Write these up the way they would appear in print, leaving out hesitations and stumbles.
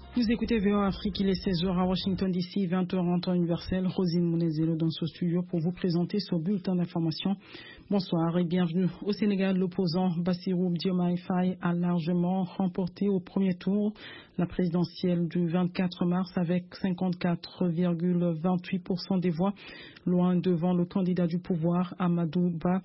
Vous écoutez VOA Afrique, il est 16h à Washington DC, 20h en temps universel. Rosine Mounezelo dans ce studio pour vous présenter ce bulletin d'information. Bonsoir et bienvenue. Au Sénégal, l'opposant Bassirou Diomaye Faye a largement remporté au premier tour la présidentielle du 24 mars avec 54,28% des voix, loin devant le candidat du pouvoir Amadou Ba,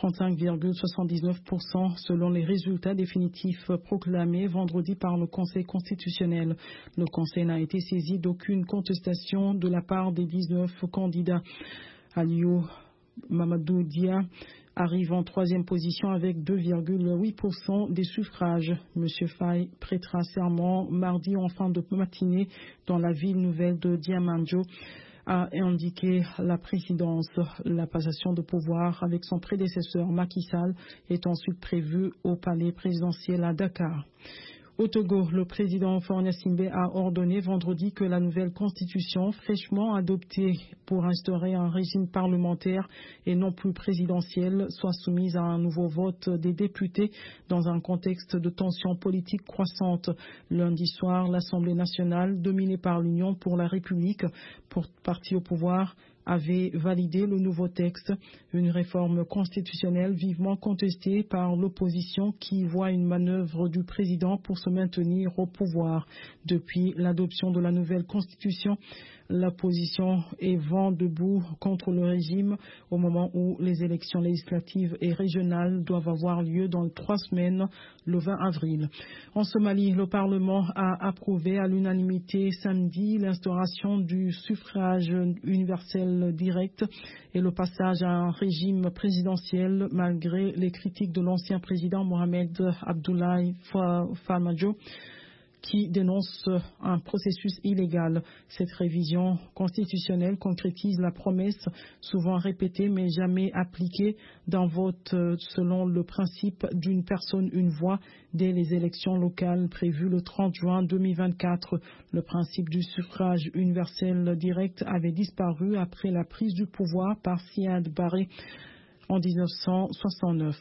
35,79% selon les résultats définitifs proclamés vendredi par le Conseil constitutionnel. Le Conseil n'a été saisi d'aucune contestation de la part des 19 candidats. Aliou Mamadou Dia arrive en troisième position avec 2,8% des suffrages. Monsieur Faye prêtera serment mardi en fin de matinée dans la ville nouvelle de Diamandjo, a indiqué la présidence. La passation de pouvoir avec son prédécesseur Macky Sall est ensuite prévue au palais présidentiel à Dakar. Au Togo, le président Faure Gnassingbé a ordonné vendredi que la nouvelle constitution fraîchement adoptée pour instaurer un régime parlementaire et non plus présidentiel soit soumise à un nouveau vote des députés dans un contexte de tensions politiques croissantes. Lundi soir, l'Assemblée nationale, dominée par l'Union pour la République, parti au pouvoir, avait validé le nouveau texte, une réforme constitutionnelle vivement contestée par l'opposition qui voit une manœuvre du président pour se maintenir au pouvoir. Depuis l'adoption de la nouvelle constitution, l'opposition est vent debout contre le régime au moment où les élections législatives et régionales doivent avoir lieu dans 3 semaines, le 20 avril. En Somalie, le Parlement a approuvé à l'unanimité samedi l'instauration du suffrage universel direct et le passage à un régime présidentiel malgré les critiques de l'ancien président Mohamed Abdoulaye Farmajo, qui dénonce un processus illégal. Cette révision constitutionnelle concrétise la promesse, souvent répétée mais jamais appliquée, d'un vote selon le principe d'une personne, une voix dès les élections locales prévues le 30 juin 2024. Le principe du suffrage universel direct avait disparu après la prise du pouvoir par Siad Barre en 1969.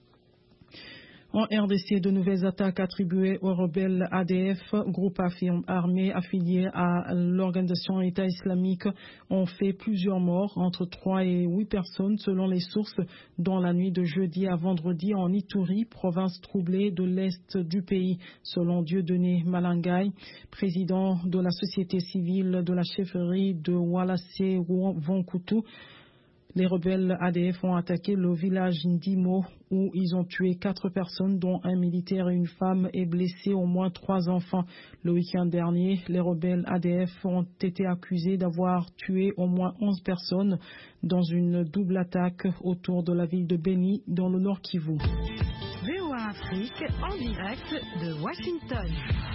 En RDC, de nouvelles attaques attribuées aux rebelles ADF, groupe armé affilié à l'organisation État islamique, ont fait plusieurs morts, entre 3 et 8 personnes selon les sources, dans la nuit de jeudi à vendredi en Ituri, province troublée de l'est du pays, selon Dieudonné Malangay, président de la société civile de la chefferie de Walassé-Vonkoutou. Les rebelles ADF ont attaqué le village Ndimo où ils ont tué 4 personnes, dont un militaire et une femme, et blessé au moins 3 enfants. Le week-end dernier, les rebelles ADF ont été accusés d'avoir tué au moins 11 personnes dans une double attaque autour de la ville de Beni, dans le Nord Kivu. VOA Afrique en direct de Washington.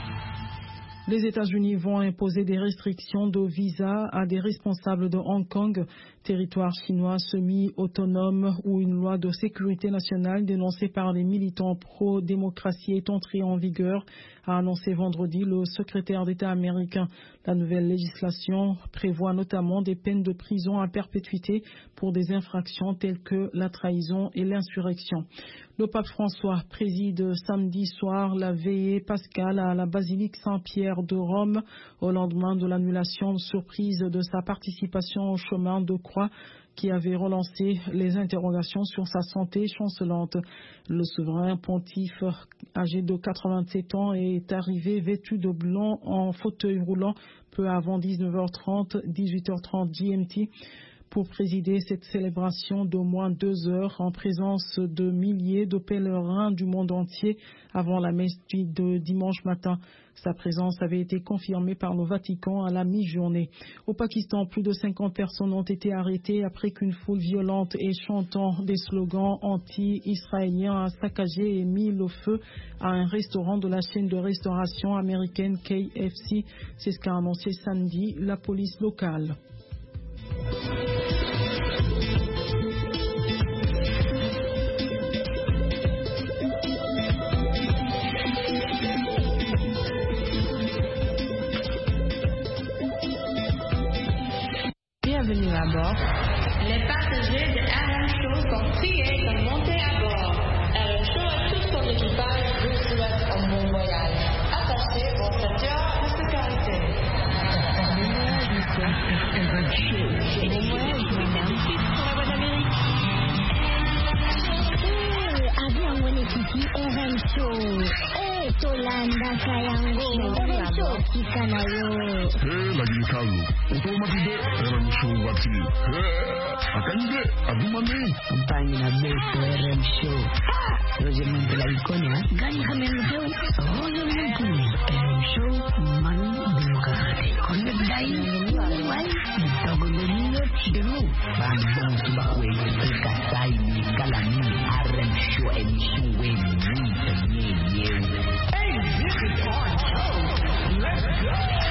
Les États-Unis vont imposer des restrictions de visa à des responsables de Hong Kong, territoire chinois semi-autonome où une loi de sécurité nationale dénoncée par les militants pro-démocratie est entrée en vigueur, a annoncé vendredi le secrétaire d'État américain. La nouvelle législation prévoit notamment des peines de prison à perpétuité pour des infractions telles que la trahison et l'insurrection. Le pape François préside samedi soir la veillée pascale à la basilique Saint-Pierre de Rome au lendemain de l'annulation surprise de sa participation au chemin de croix qui avait relancé les interrogations sur sa santé chancelante. Le souverain pontife, âgé de 87 ans, est arrivé vêtu de blanc en fauteuil roulant peu avant 19h30, 18h30 GMT, pour présider cette célébration d'au moins 2 heures en présence de milliers de pèlerins du monde entier avant la messe de dimanche matin. Sa présence avait été confirmée par le Vatican à la mi-journée. Au Pakistan, plus de 50 personnes ont été arrêtées après qu'une foule violente et chantant des slogans anti-israéliens a saccagé et mis le feu à un restaurant de la chaîne de restauration américaine KFC. C'est ce qu'a annoncé samedi la police locale. Bienvenue à bord. Les passagers de RM Show sont priés de monter à bord. RM Show et tout son équipage vous souhaitent un bon voyage. Attachez vos ceintures de sécurité. Show. Et bon voyage, madame. Sur la voie d'Amérique. Avion Wenekiti RM Show. Tolanda Kayango. RM Show Kikanayo. Lagi ni kalu. Untuk mati de RM Show wati. Akan de agumane. Campagne na beto RM Show. Roger Monte la iconia. Gani kami show. Roger Monte. RM Show man demokrasi. Connect dai. Wai. Tago menino chiro. Bandung subakwe. Kasai ni kalani. RM Show emission we ni. Hey, this is our show. Let's go.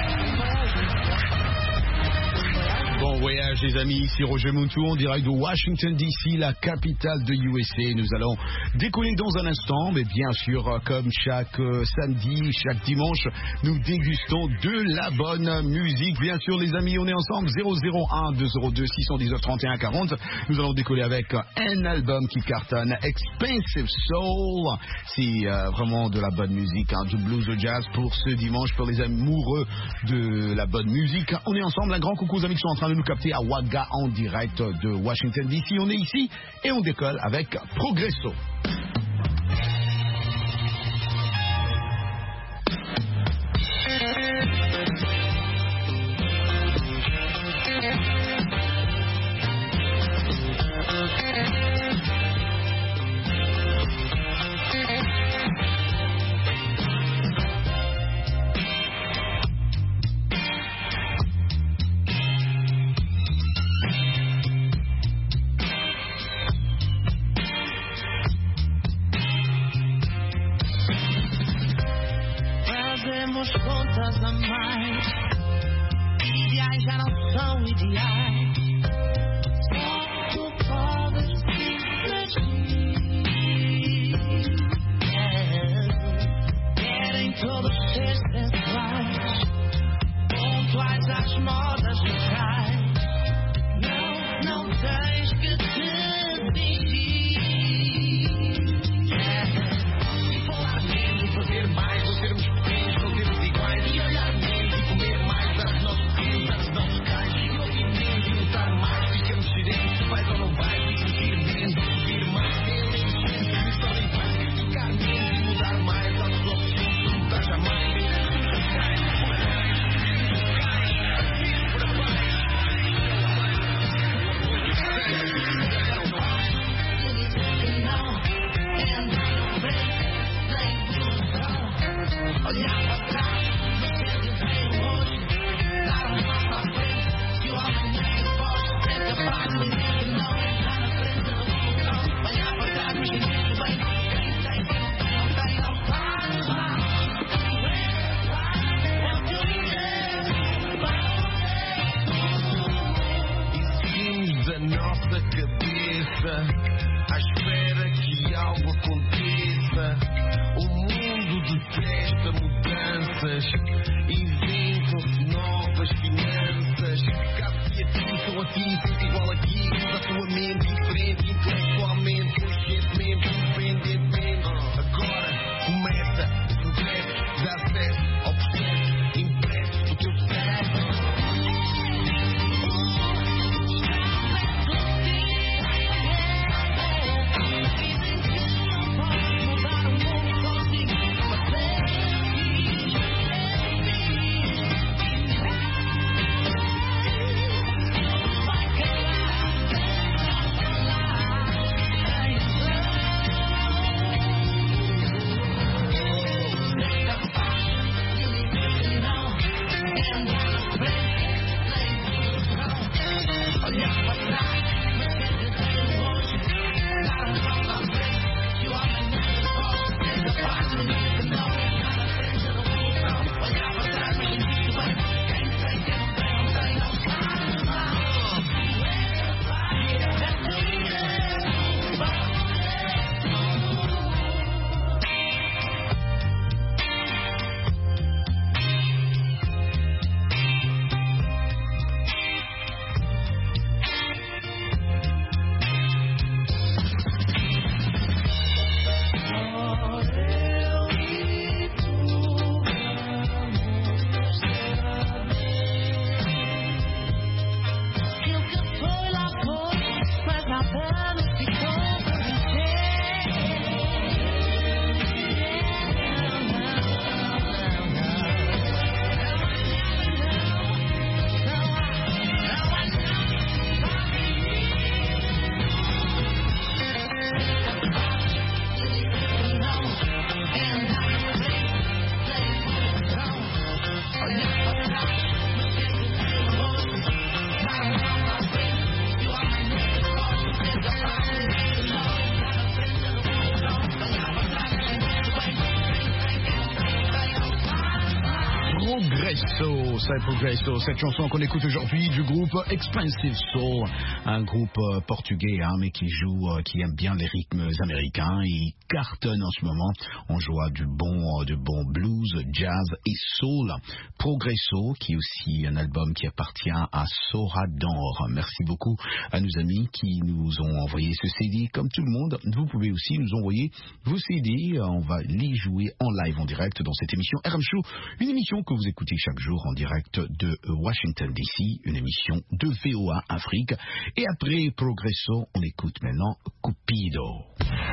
Bon voyage les amis, ici Roger Montou en direct de Washington DC, la capitale de USA. Nous allons décoller dans un instant, mais bien sûr comme chaque samedi, chaque dimanche, nous dégustons de la bonne musique. Bien sûr les amis, on est ensemble 001 202 619 31 40. Nous allons décoller avec un album qui cartonne, Expensive Soul. C'est vraiment de la bonne musique, du blues au jazz pour ce dimanche, pour les amoureux de la bonne musique. On est ensemble, un grand coucou aux amis qui sont en train de nous capter à Ouaga en direct de Washington DC. On est ici et on décolle avec Progresso. Contas a mais, ideais já não são ideais. Só tu podes simplesmente querem todos ser sensuais, pontuais às modas locais. Não tens que te fingir. Falar menos e fazer mais, não sermos pequenos, não termos iguais. E olhar menos e comer mais, dar os nossos filhos, dar os nossos cais. E ouvir menos e lutar mais, ficamos seremos. Vais ou não vais, e seguir menos, ouvir mais. Menos e menos, só em paz. Ficar menos e mudar mais, dar os nossos filhos, não mudar jamais. Olhar para trás, não queres ver hoje. Dar um passo à frente, se o amanhã é forte, é capaz de dizer que não entrar na frente da revolução. Olhar para trás, mas entender bem. Quem tem, não tem, não faz mal. Existimos da nossa cabeça, à espera que algo aconteça. O mundo detesta mudanças, inventam-se novas finanças. Cabe-se a ti, sou a ti, sinto igual aqui. Usa a tua mente diferente, intelectualmente, conscientemente, independentemente. Agora começa o progresso, dá acesso ao processo, impresso o teu cérebro. Progresso, cette chanson qu'on écoute aujourd'hui du groupe Expensive Soul, un groupe portugais mais qui aime bien les rythmes américains. Il cartonne en ce moment. On joue du bon blues, jazz et soul. Progresso, qui est aussi un album qui appartient à Sora d'Or. Merci beaucoup à nos amis qui nous ont envoyé ce CD. Comme tout le monde, vous pouvez aussi nous envoyer vos CD. On va les jouer en live, en direct dans cette émission RM Show, une émission que vous écoutez chaque jour en direct de Washington DC, une émission de VOA Afrique. Et après Progresso, on écoute maintenant Cupido.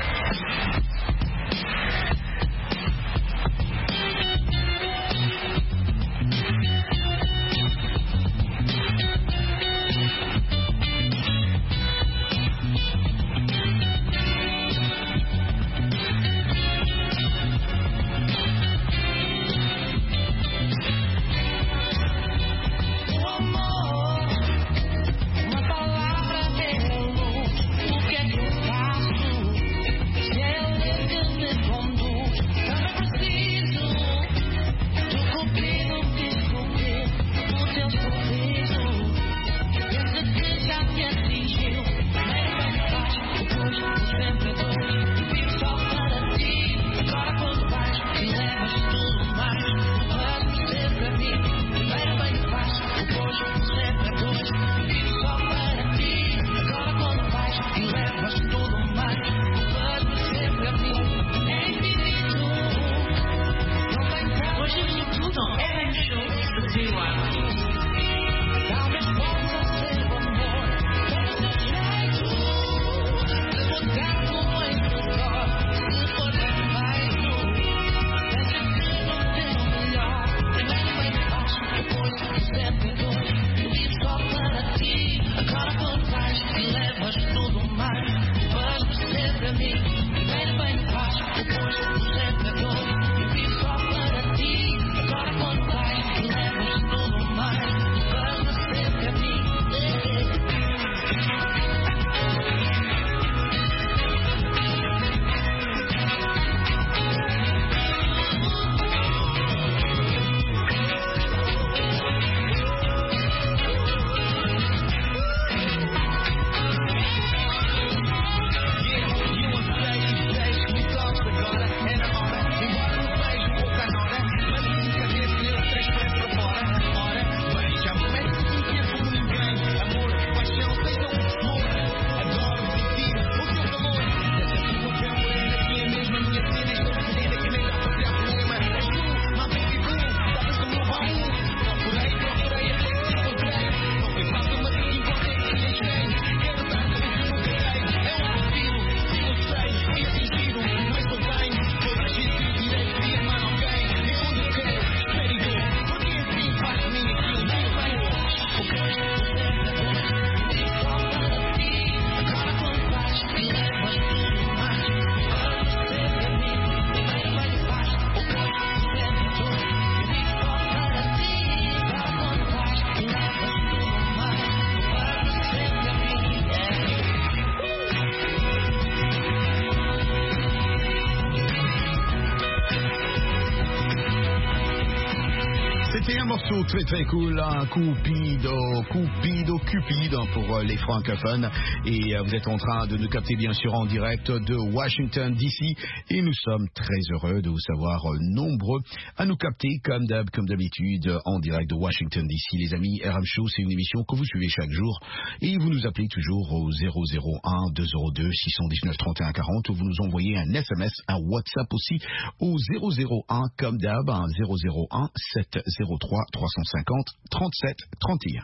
Très très cool, hein? Cupido pour les francophones. Et vous êtes en train de nous capter bien sûr en direct de Washington DC. Et nous sommes très heureux de vous savoir nombreux à nous capter comme d'habitude en direct de Washington DC. Les amis, RM Show, c'est une émission que vous suivez chaque jour. Et vous nous appelez toujours au 001 202 619 31 40 ou vous nous envoyez un SMS, un WhatsApp aussi au 001 comme d'hab, 001 703 350 37 31.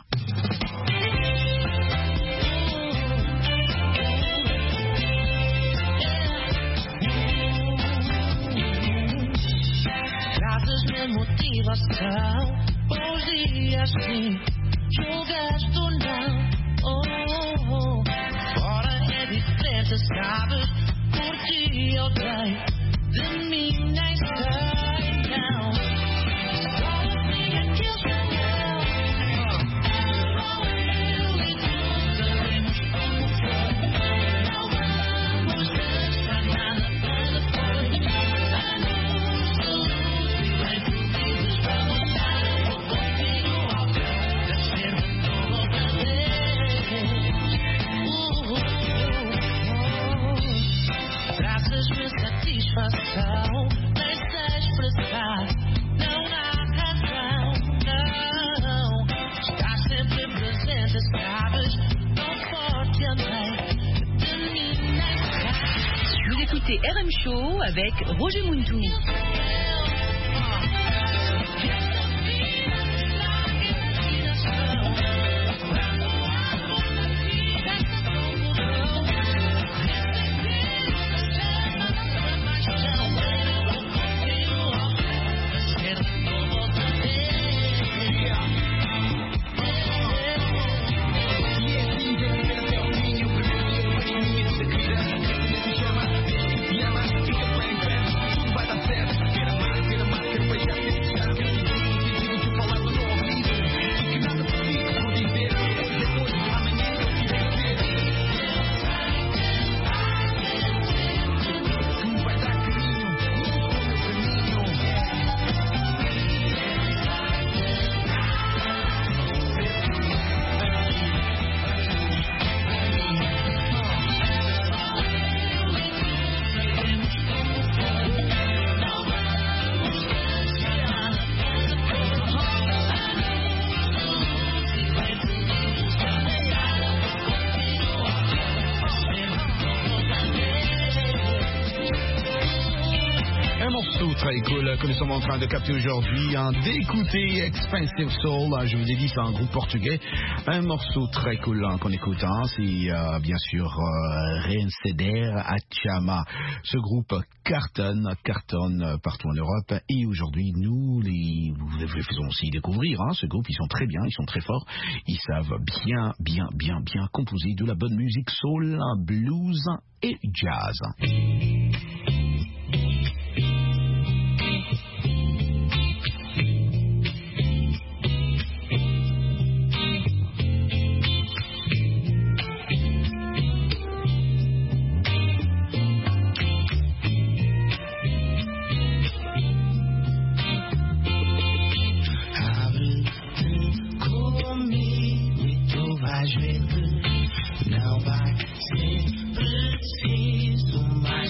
Trazes-me motivação, bons dias sim, julgaste ou não. Fora é diferente, sabes, por ti eu dei, de mim nem sei, não. écoutez RM Show avec Roger Muntou. Très cool, que nous sommes en train de capter aujourd'hui, d'écouter Expensive Soul, je vous ai dit c'est un groupe portugais, un morceau très cool qu'on écoute, c'est bien sûr Reinceder Achama. Ce groupe cartonne partout en Europe et aujourd'hui nous les faisons aussi découvrir, ce groupe, ils sont très bien, ils sont très forts, ils savent bien composer de la bonne musique soul, blues et jazz. Não vai ser preciso mais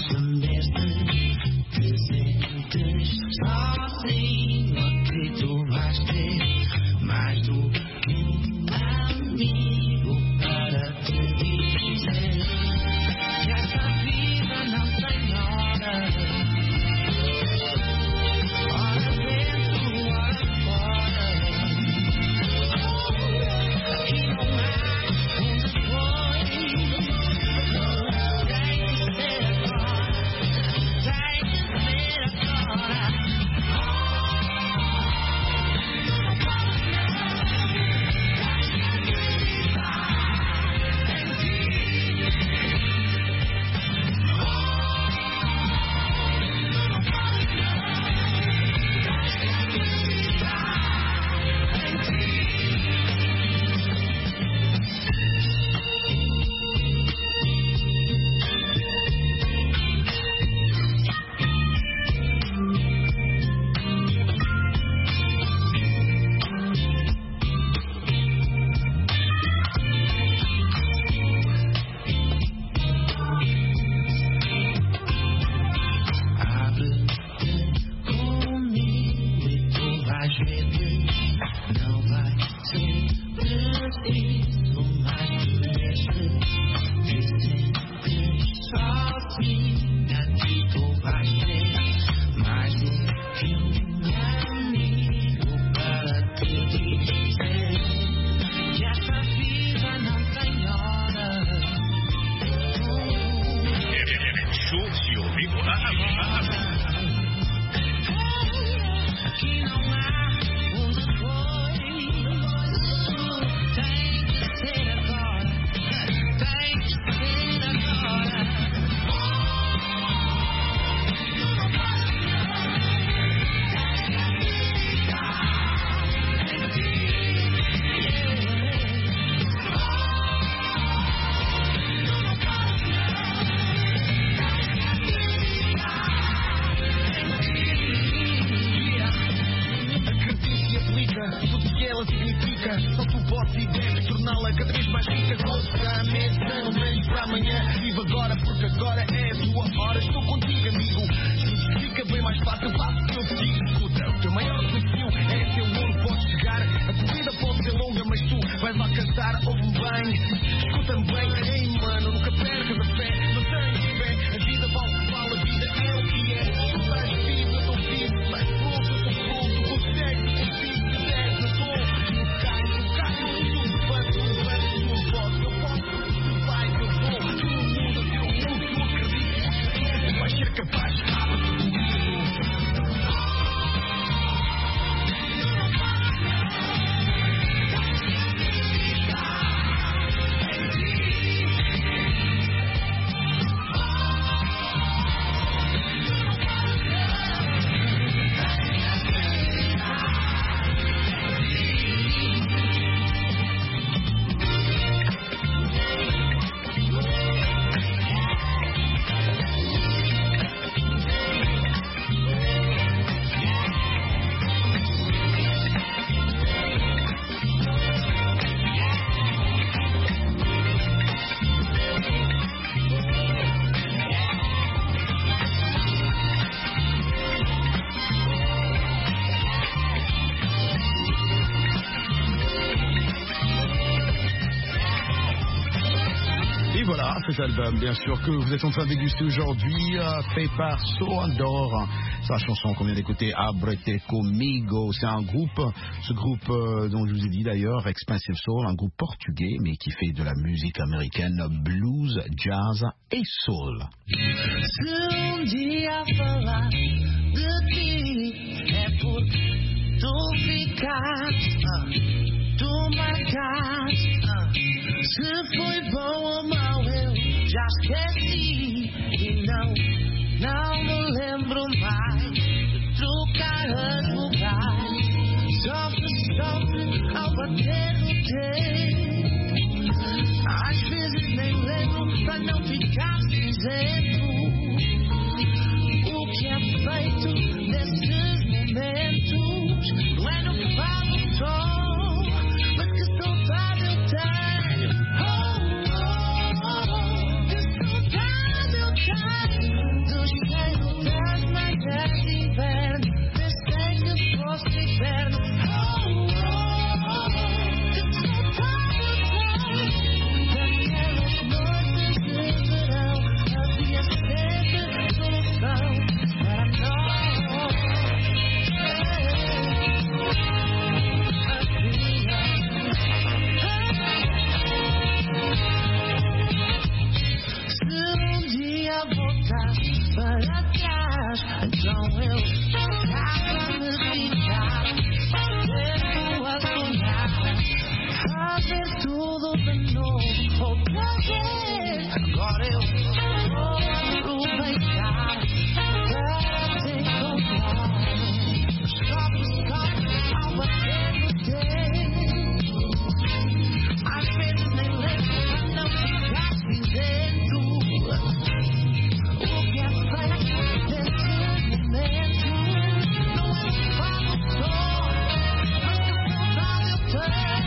Ah, cet album, bien sûr, que vous êtes en train de déguster aujourd'hui, fait par Soandor. Sa chanson qu'on vient d'écouter, Abrete Comigo, c'est un groupe, ce groupe dont je vous ai dit d'ailleurs, Expensive Soul, un groupe portugais, mais qui fait de la musique américaine, blues, jazz et soul. Se dia falar de ti é por tu ficaste, tu marcaste. Se foi bom ou mau eu já esqueci e não me lembro mais de trocar as vogais. Sofre ao bater no tempo. Às vezes nem lembro para não ficar cinzento. O que é feito nesses momentos não é no que vale o tom, mas que saudade eu tenho. Que saudade eu tenho do cheiro das manhãs de inverno. Pensei que fosse inverno. Que saudade eu tenho daquelas noites de verão. Havia sempre solução para nós. Se um dia voltar para trás, então eu estava a me ficar, tempo a sonhar, fazer tudo de novo outra vez. Agora eu vou aproveitar para te encontrar. Stop ao bater no tempo. Às vezes nem lembro para não ficar cinzento. O que é feito nesses momentos não é um falo só, mas que saudade eu tenho.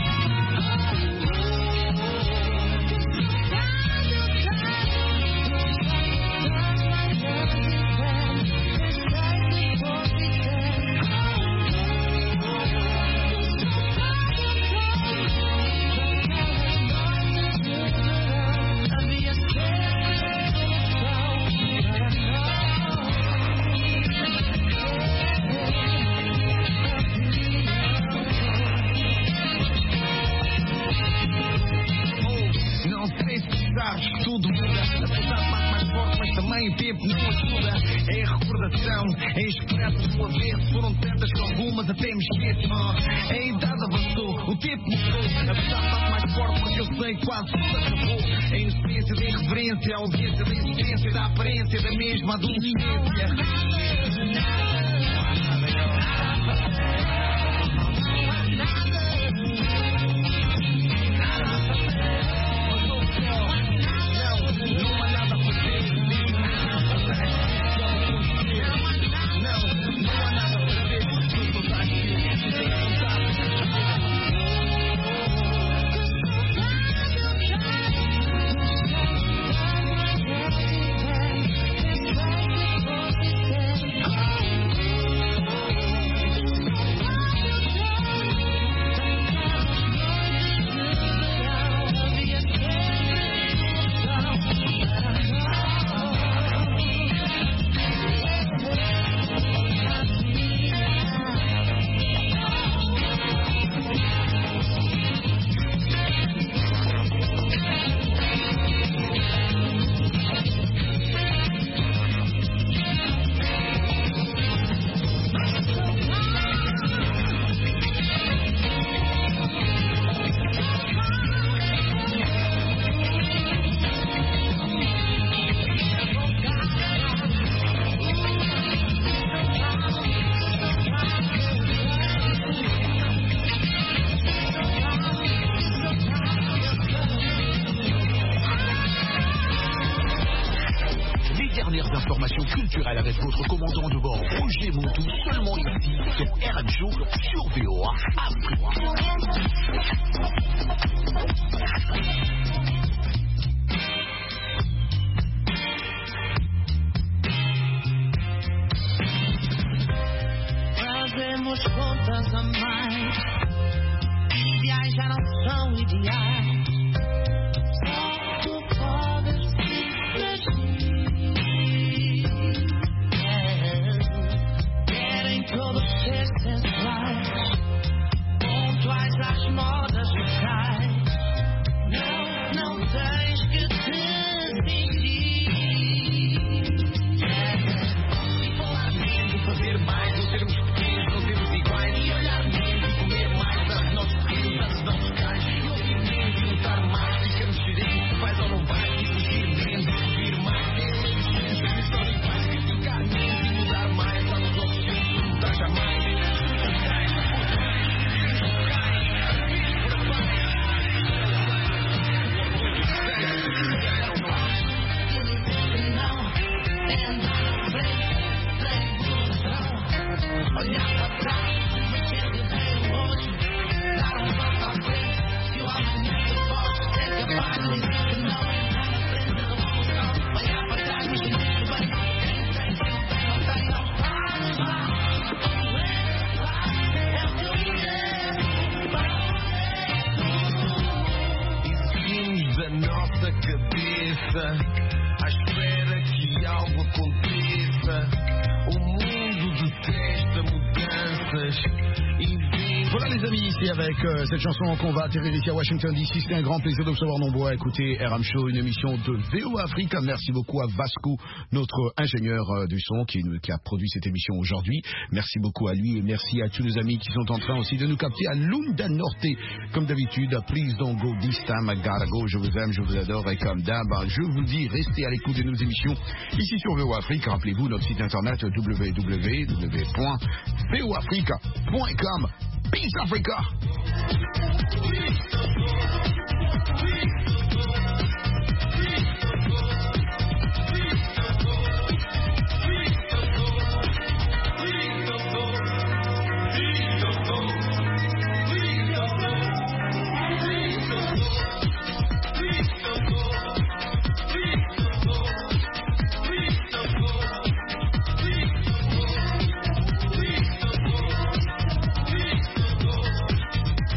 Não sei se sabes que tudo muda. A saudade bate mais forte, mas também o tempo não ajuda. É a recordação, é expressa do avesso. Foram tantas que algumas até me esqueço. A idade avançou, o tempo mudou. A saudade bate mais forte porque eu sei que quase tudo acabou. A inocência da irreverência, a ausência da existência, da aparência da mesma adolescência. Informations culturelles avec votre commandant de bord Roger Montou, seulement ici sur RMShow sur VOA Afrique. Fazemos contas a mais, ideais já não são ideais. Só tu podes à espera que algo aconteça. O mundo detesta mudanças e voilà les amis, ici avec cette chanson qu'on va atterrir ici à Washington DC. C'était un grand plaisir de vous savoir nombreux à écouter RM Show, une émission de VOA Africa. Merci beaucoup à Vasco, notre ingénieur du son qui a produit cette émission aujourd'hui. Merci beaucoup à lui et merci à tous nos amis qui sont en train aussi de nous capter à Lunda Norte. Comme d'habitude, please don't go this time, I gotta go. Je vous aime, je vous adore et comme d'hab, je vous dis, restez à l'écoute de nos émissions ici sur VOA Africa. Rappelez-vous notre site internet www.voafrica.com. Peace Africa!